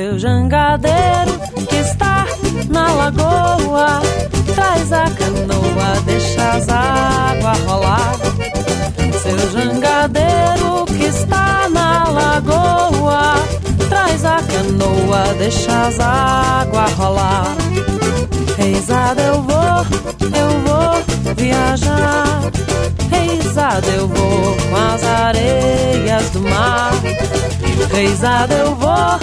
Seu jangadeiro que está na lagoa, traz a canoa, deixa as águas rolar. Seu jangadeiro que está na lagoa, traz a canoa, deixa as águas rolar. Reisada eu vou viajar. Reisada eu vou com as areias do mar. Reisada eu vou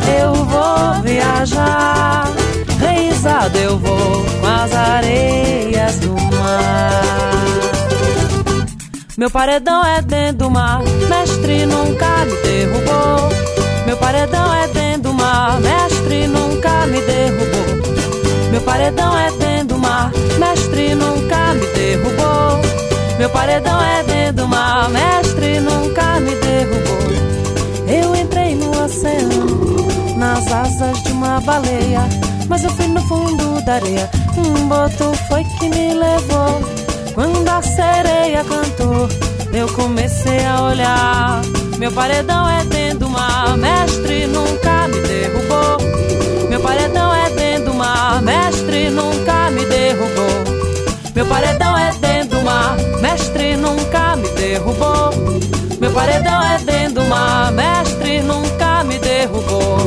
viajar. Reisada eu vou com as areias do mar. Meu paredão é dentro do mar, mestre nunca me derrubou. Meu paredão é dentro do mar, mestre nunca me derrubou. Meu paredão é dentro do mar, mestre nunca me derrubou. Meu paredão é dentro do mar, mestre nunca me derrubou. Eu entrei no oceano, nas asas de uma baleia, mas eu fui no fundo da areia, um boto foi que me levou. Quando a sereia cantou, eu comecei a olhar. Meu paredão é dentro do mar, mestre nunca me derrubou. Meu paredão é dentro do mar, mestre nunca me derrubou. Meu paredão é dentro do mar, mestre nunca me derrubou. Meu paredão é dentro do mar, mestre nunca me derrubou.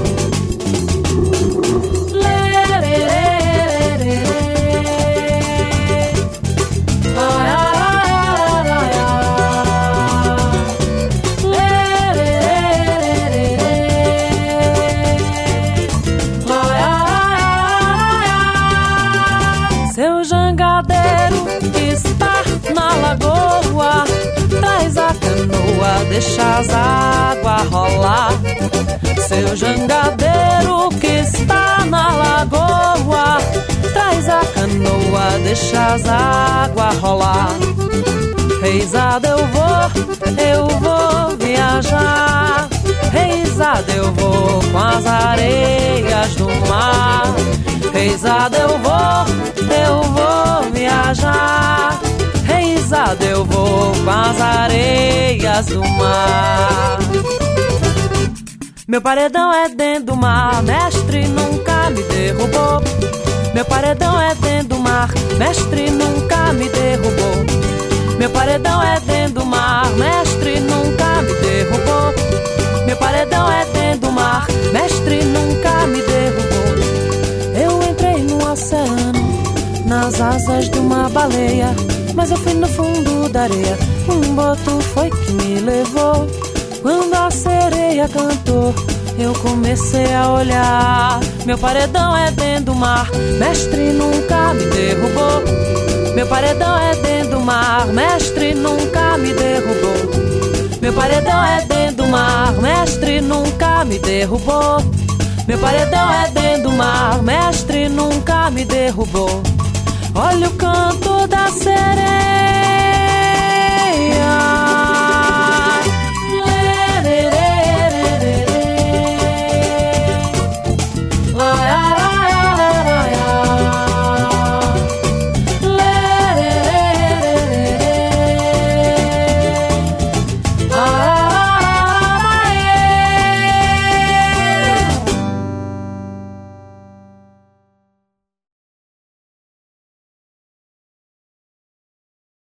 Seu jangadeiro que está na lagoa, traz a canoa, deixa as águas rolar. Seu jangadeiro que está na lagoa, traz a canoa, deixa as águas rolar. Reisada eu vou viajar. Reisada eu vou com as areias do mar. Reisada eu vou viajar. Reisada eu vou com as areias do mar. Meu paredão é dentro do mar, mestre nunca me derrubou. Meu paredão é dentro do mar, mestre nunca me derrubou. Meu paredão é dentro do mar, mestre nunca me derrubou. Meu paredão é dentro do mar, mestre nunca me derrubou. Eu entrei no oceano, nas asas de uma baleia, mas eu fui no fundo da areia, um boto foi que me levou. Quando a sereia cantou, eu comecei a olhar. Meu paredão é dentro do mar, mestre nunca me derrubou. Meu paredão é dentro do mar, mestre nunca me derrubou. Meu paredão é dentro do mar, mestre nunca me derrubou. Meu paredão é dentro do mar, mestre nunca me derrubou. Olha o canto da sereia.